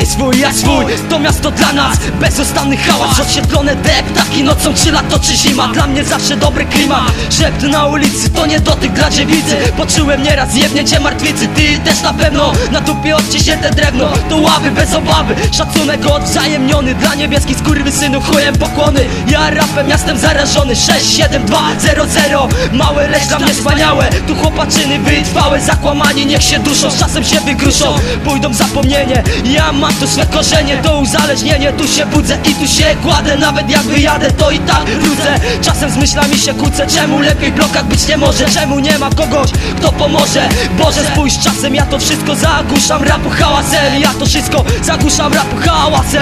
swój jak swój. To miasto dla nas, bezustanny hałas. Oświetlone deptaki, nocą czy lato czy zima. Dla mnie zawsze dobry klimat. Szept na ulicy, to nie dotyk dla dziewicy. Poczułem nieraz jebnięcie martwicy. Ty też na pewno, na dupie odciśnięte drewno. To ławy bez obawy, szacunek odwzajemniony. Dla niebieskich skurwysynów chujem pokłony. Ja rapem miastem zarażony. 67200. Małe lecz dla mnie wspaniałe. Tu chłopaczyny wytrwałe, zakłamani niech się duszą, z czasem się wygruszą, pójdą w zapomnienie. Ja mam tu swe korzenie, to uzależnienie. Tu się budzę i tu się kładę. Nawet jak wyjadę, to i tak rudzę. Czasem z myślami się kłócę. Czemu lepiej w blokach być nie może? Czemu nie ma kogoś, kto pomoże? Boże, spójrz, czasem ja to wszystko zagłuszam rapu hałasem. Ja to wszystko zagłuszam rapu hałasem.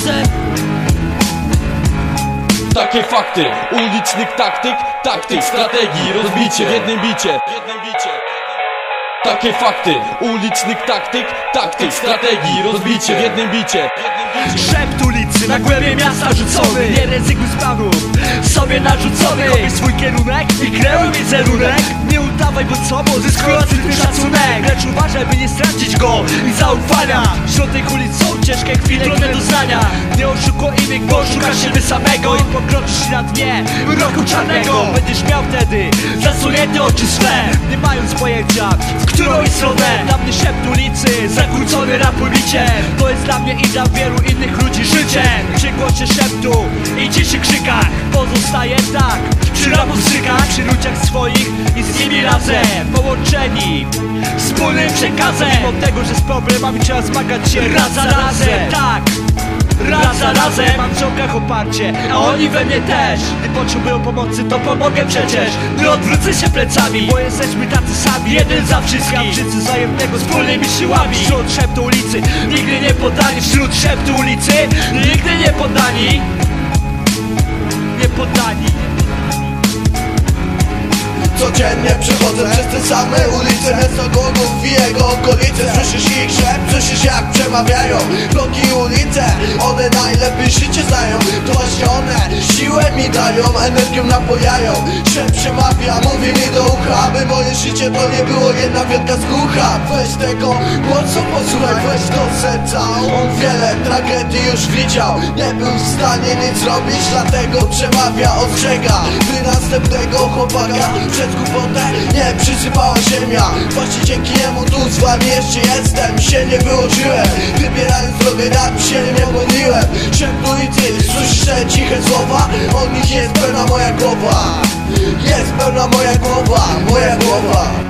Takie fakty, ulicznych taktyk, strategii, rozbicie w jednym bicie. Takie fakty, ulicznych taktyk, strategii, rozbicie w jednym bicie. Szept ulicy, na głębie miasta rzucony. Nie rezygnuj z planów, sobie narzucony. Kopię swój kierunek i kreuj wizerunek. Nie udawaj bądź sobą, zyskując tylko szacunek. Lecz uważaj, by nie stracić go i zaufania. Wśród tych ulic są ciężkie chwile, trudne doznania. Nie oszukuj innych, bo szukasz siebie samego i pokroczysz na dnie mroku czarnego. Będziesz miał wtedy zasunięte oczy swe, nie mając pojęcia, w którą i stronę. Dla mnie szept ulicy, zakłócony rap ulicie. To jest dla mnie i dla wielu innych ludzi życie. Przy głosie szeptu i ciszy krzykach pozostaje tak. Przy rapu wstrzykach, przy ludziach swoich i z nimi razem połączeni wspólnym przekazem. Mimo tego, że z problemami trzeba zmagać się raz za razem. Tak, raz za razem. Mam w ciągach oparcie, a oni we mnie też. Gdy potrzebują pomocy, to pomogę przecież. Nie odwrócę się plecami, bo jesteśmy tacy sami. Jeden za wszystkich, wszyscy wzajemnego wspólnymi siłami. Wśród szeptu ulicy, nigdy nie poddani. Wśród szeptu ulicy, nigdy nie poddani. Nie poddani. Codziennie przechodzę przez te same ulice miasta Głogów i jego okolice. Słyszysz ich szept, słyszysz jak przemawiają. Bloki i ulice, one najlepiej życie znają. To właśnie one siłę mi dają, energią napojają. Szept przemawia, mówi mi do ucha, aby moje życie to nie było jedna wielka skrucha. Weź tego głosu, posłuchaj, weź do serca. On wiele tragedii już widział, nie był w stanie nic zrobić, dlatego przemawia, ostrzega, by następnego chłopaka przed głupotę nie przysypała ziemia. Właśnie dzięki niemu tu z wami jeszcze jestem. Się nie wyłożyłem, wybierając drogę rap się nie błądziłem. Szept ulicy, słyszysz te ciche słowa? Od nich jest pełna moja głowa. Jest pełna moja głowa, moja głowa.